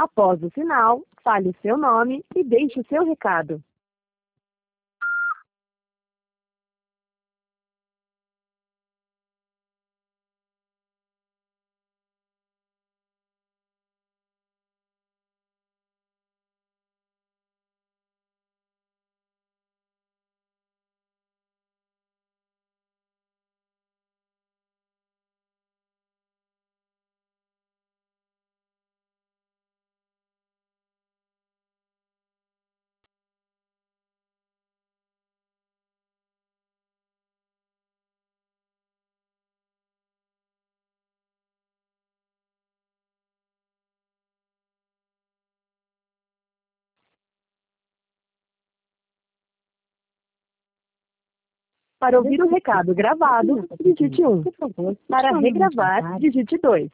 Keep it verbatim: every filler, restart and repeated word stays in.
Após o sinal, fale o seu nome e deixe o seu recado. Para ouvir o recado gravado, digite um. Para regravar, digite dois.